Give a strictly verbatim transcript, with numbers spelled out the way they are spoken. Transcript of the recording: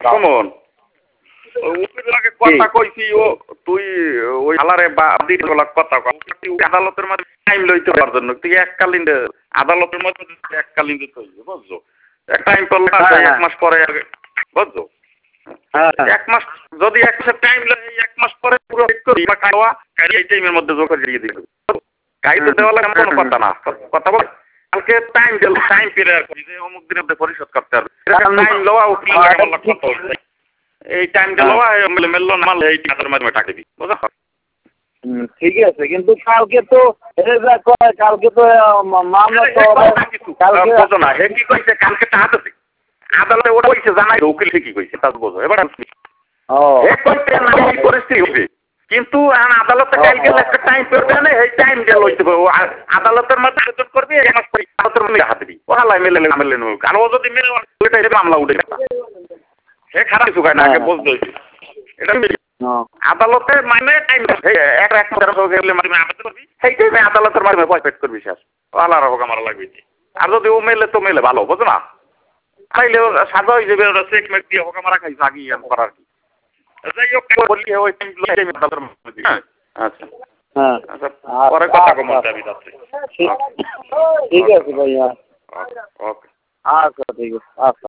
সুমন উকিলকে কথা কইছি ও তুই ওই আলারে বা দিলা কথা কই আদালতের মধ্যে টাইম লইতে পারার জন্য তুই এককালীন আদালতের মধ্যে এককালীন দিতে হইবে বুঝছো এক টাইম করলে এক মাস পরে বুঝছো এক মাস যদি এক মাস টাইম লাগে এক মাস পরে পুরো ঠিক করি বা খাওয়া এই টাইমের মধ্যে যোগ করে দিয়ে দিই কাই তো দেওয়া লাগে কোনো কথা না কথা বল কালকে টাইম দিল টাইম পিরিয়ড করি যে অমুক দিনের মধ্যে পরিশোধ করতে হবে টাইম লওয়া উকিল লাগে বললা কত এই টাইমটা লওয়া মেলল না মাল এই টাকার মাধ্যমে টাকা দিই বুঝছো ঠিক আছে কিন্তু কালকে তো কালকে তো মামলা তো কালকে বোঝো না হে কি কইছে কালকে টাকা দিতে আদালতে ওটা কইছে জানাই উকিল ঠিকই কইছে তা বোঝো এবার ও হে কইছে না এই পরিস্থিতি হবে কিন্তু আদালতে কালকে একটা টাইম করবে না এই টাইম দিয়ে লইতে হবে আদালতের মধ্যে আবেদন করবি এক মাস পরে আদালতের মধ্যে হাতে দিবি ওহালাই মেলে মেলে নেব আর ও যদি মেলে ওইটা এটা মামলা উঠে গেল হে খারাপ কিছু কয় না আগে বলতে হইছে এটা আদালতে মানে টাইম এক এক মাস গেলে মানে আবেদন করবি সেই টাইমে আদালতের মাধ্যমে পয়সা পেড করবি শেষ ওহালার হোক আমার লাগবে আর যদি ও মেলে তো মেলে ভালো বুঝো না খাইলে সাজা হয়ে যাবে ওরা চেক মেক দিয়ে হোক আমার খাইছে আগে ইয়ান করার কি যাই হোক বলি ওই টাইম আদালতের মধ্যে আচ্ছা হ্যাঁ আচ্ছা পরে কথা কম যাবি যাচ্ছে ঠিক আছে ভাইয়া ওকে আচ্ছা ঠিক আছে আচ্ছা